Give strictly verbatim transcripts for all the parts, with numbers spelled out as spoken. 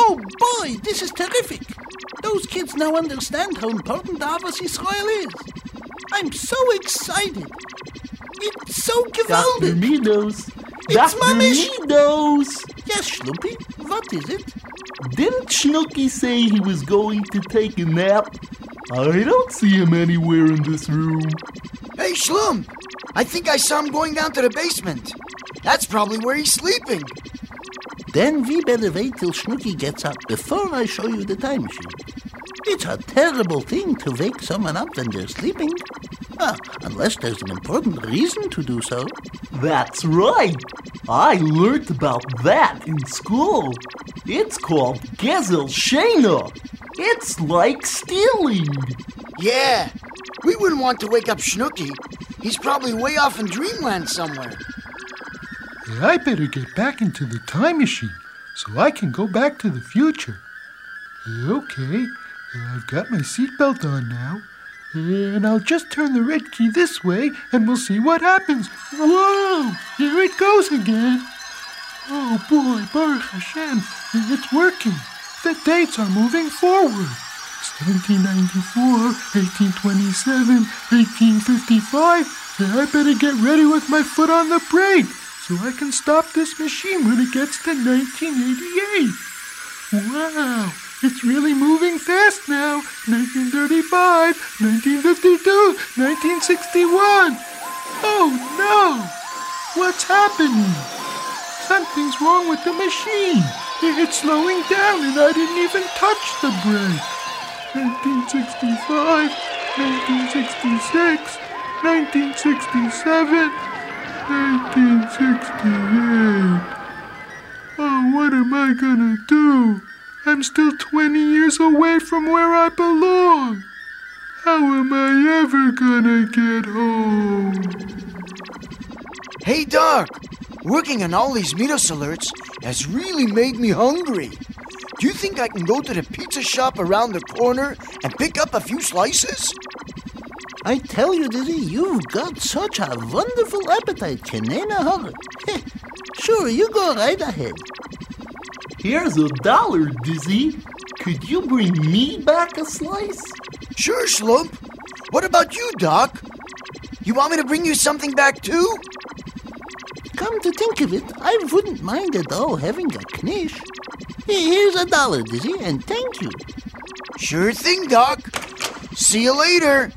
Oh boy, this is terrific. Those kids now understand how important Ahavas Yisrael is. I'm so excited. It's so gewaldig. Doctor Meadows. It's Doctor mamish. Meadows. Yes, Schlumpy, what is it? Didn't Schnooky say he was going to take a nap? I don't see him anywhere in this room. Hey, Schlump! I think I saw him going down to the basement. That's probably where he's sleeping. Then we better wait till Snooky gets up before I show you the time machine. It's a terrible thing to wake someone up when they're sleeping. Ah, unless there's an important reason to do so. That's right. I learned about that in school. It's called Gezel Shena. It's like stealing. Yeah, we wouldn't want to wake up Snooky. He's probably way off in dreamland somewhere. Hey, I better get back into the time machine so I can go back to the future. Okay, I've got my seatbelt on now. And I'll just turn the red key this way and we'll see what happens. Whoa! Here it goes again. Oh boy, Baruch Hashem, it's working. The dates are moving forward. seventeen ninety-four, eighteen twenty-seven, eighteen fifty-five. I better get ready with my foot on the brake so I can stop this machine when it gets to nineteen eighty-eight. Wow, it's really moving fast now. nineteen thirty-five, nineteen fifty-two, nineteen sixty-one. Oh no! What's happening? Something's wrong with the machine. It's slowing down and I didn't even touch the brake. nineteen sixty-five, nineteen sixty-six, nineteen sixty-seven, nineteen sixty-eight. Oh, what am I gonna do? I'm still twenty years away from where I belong. How am I ever gonna get home? Hey, Doc, working on all these Midos alerts has really made me hungry. Do you think I can go to the pizza shop around the corner and pick up a few slices? I tell you, Dizzy, you've got such a wonderful appetite, Kenena Horror. Sure, you go right ahead. Here's a dollar, Dizzy. Could you bring me back a slice? Sure, Schlump. What about you, Doc? You want me to bring you something back, too? Come to think of it, I wouldn't mind at all having a knish. Here's a dollar, Dizzy, and thank you. Sure thing, Doc. See you later.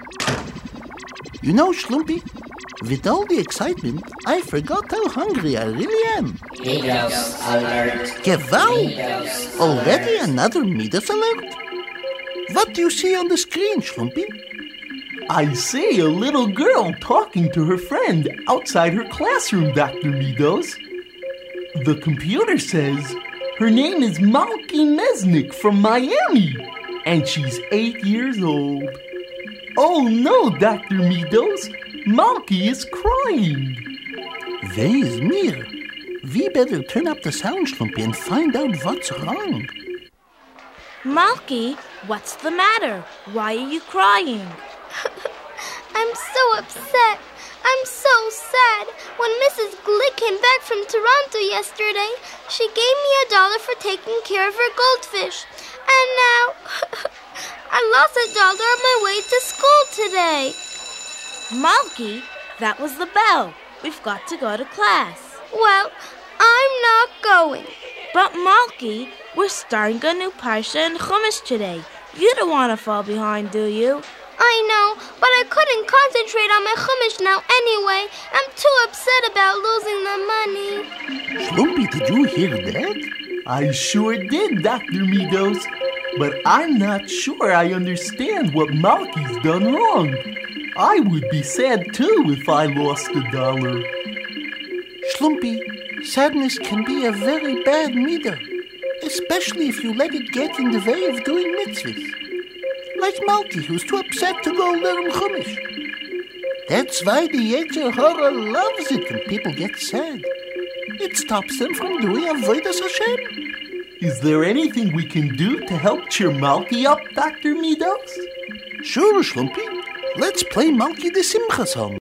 You know, Schlumpy, with all the excitement, I forgot how hungry I really am. Midos alert. Gewalt! Midos Already alert. another Midas alert? What do you see on the screen, Schlumpy? I see a little girl talking to her friend outside her classroom, Doctor Meadows. The computer says her name is Malky Mesnick from Miami, and she's eight years old. Oh no, Doctor Meadows, Malky is crying. Where's mir? We better turn up the sound, Schlumpy, and find out what's wrong. Malky, what's the matter? Why are you crying? I'm so upset. I'm so sad. When Missus Glick came back from Toronto yesterday, she gave me a dollar for taking care of her goldfish. And now I lost a dollar on my way to school today. Malky, that was the bell. We've got to go to class. Well, I'm not going. But Malky, we're starting a new parsha in Chumash today. You don't want to fall behind, do you? I know, but I couldn't concentrate on my Chumash now anyway. I'm too upset about losing the money. Schlumpy, did you hear that? I sure did, Doctor Meadows. But I'm not sure I understand what Malky's done wrong. I would be sad too if I lost a dollar. Schlumpy, sadness can be a very bad midah, especially if you let it get in the way of doing mitzvahs. Like Malky, who's too upset to go learn Chumash. That's why the Yetzer Hara loves it when people get sad. It stops them from doing Avodas Hashem. Is there anything we can do to help cheer Malky up, Doctor Meadows? Sure, Schlumpy. Let's play Malky the Simcha song.